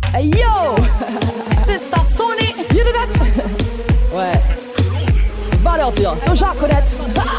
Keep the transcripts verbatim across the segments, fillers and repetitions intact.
Hey yo, Sister Sony, you do that? Ouais. Valeur dire, toujours connaître.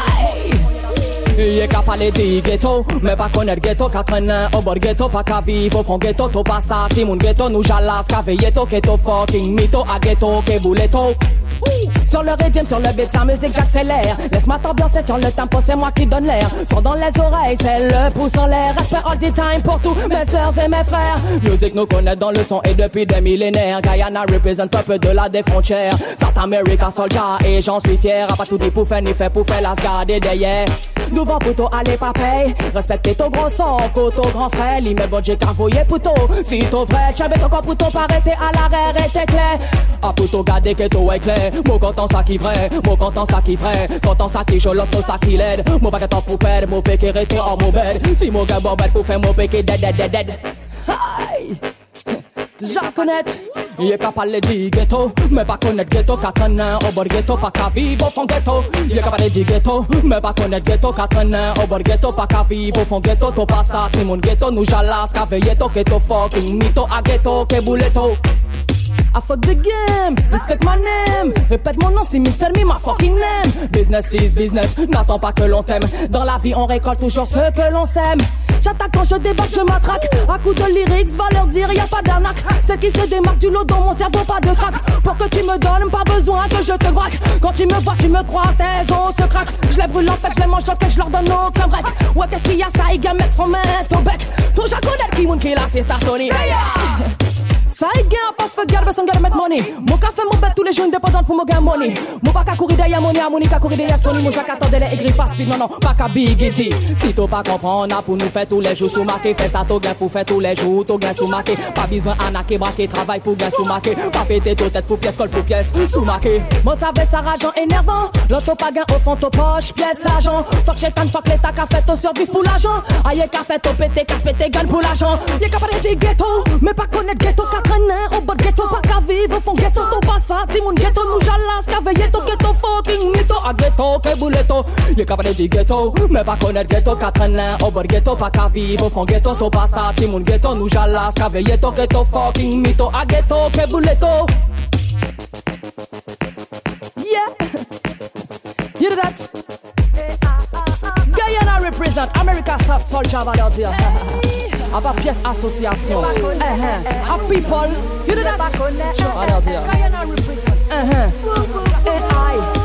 Y'a qu'à parler du ghetto, mais pas connaître ghetto, qu'à traîner au bord ghetto, pas qu'à vivre au fond ghetto, to pas ça, si mon ghetto, nous jalas, qu'à veiller to, ghetto fucking mytho, à ghetto, que bouletto. Sur le rythme, sur le beat, sa musique j'accélère. Laisse-moi t'ambiancer sur le tempo, c'est moi qui donne l'air. Son dans les oreilles, c'est le pouce en l'air. Respect all the time pour tous mes sœurs et mes frères. Musique nous connaît dans le son et depuis des millénaires. Guyana représente peuple de la des frontières. South America soldier et j'en suis fier. A pas tout dit pour faire ni fait pour faire la garder derrière. Nous vend plutôt aller pas paye. Respectez ton gros son, coteau grand frère. Li met bon j'ai cavoyé plutôt. Si ton vrai, tu as ton corps plutôt pas arrêter à l'arrière et t'es clair. A plutôt garder que tout est clair. Mon content ça qui vrai, mon content ça qui vrai. Content ça qui jolote, ça qui l'aide. Mon paquet pour perdre, mon péché rester en mon bed. Si mon gars bon bête pour faire mon péché dead dead dead dead. Aïe. Déjà connaître. Y'a qu'à parler du ghetto, mais pas connaître ghetto, qu'à traîner au bord ghetto, pas qu'à vivre au fond ghetto. Y'a qu'à parler du ghetto, mais pas connaître ghetto, qu'à traîner au bord ghetto, pas qu'à vivre au fond ghetto. To pas ça, si mon ghetto, nous jalas, qu'à veiller to, ghetto fucking mytho, à ghetto, que bouletto. I fuck the game, respect my name. Répète mon nom si me tell me my fucking name. Business is business, n'attends pas que l'on t'aime. Dans la vie on récolte toujours ce que l'on sème. J'attaque quand je débarque, je m'attraque. À coups de lyrics, va leur dire y'a pas d'arnaque. Celle qui se démarque du lot dans mon cerveau, pas de crack. Pour que tu me donnes, pas besoin que je te braque. Quand tu me vois, tu me crois, tes os se craquent. Je les brûle en fait, je les mange en fait, je leur donne aucun break. Ouais, qu'est-ce qu'il y a ça, ils gagnent mettre son mettre au bec. Tout j'ai connaître qui moun qui la c'est Sister Sony. Hey yeah! Ça y est, pas fait garde, besoin de mettre money. Mon café, mon bête tous les jours indépendant pour mon gain money. Mon pas qu'à courir derrière money, à money qu'à courir derrière Sony. Mon jack attendait les aigris pas speed, non non, pas qu'à big it. Si t'as pas comprendre, pour nous faire tous les jours sous marqué. Fais ça, t'au gain pour faire tous les jours, t'au gain sous marqué. Pas besoin anaquer, braquer, travail pour gain sous marqué. Pas péter ton tête pour pièce, colle pour pièce, sous marqué. Mon savait ça rageant énervant. L'auto pas gain au fond, ton poche, pièce, argent. Fuck chétan, fuck l'état, qu'a fait ton survie pour l'argent. Aïe, qu'a fait ton pété, casse pété, gagne pour l'argent. Y'a qu'à parler du ghetto, mais pas connaître ghetto, qu'à traîner au bord ghetto, pas qu'à vivre au fond ghetto, ton passat, si mon ghetto, nous jalas, qu'à veiller ton ghetto, fucking mytho, à ghetto, que bouletto. Y'a qu'à parler du ghetto, mais pas connaître ghetto, qu'à traîner au bord ghetto, pas qu'à vivre au fond ghetto, ton passat, si mon ghetto, nous jalas, qu'à veiller ton ghetto, fucking mytho, à ghetto, que bouletto. Yeah, you do that. Guyana represent America South Soldier Valeur dire. À part pièce association. A people, you do that. Valeur dire. Guyana represent. Uh-huh. A I.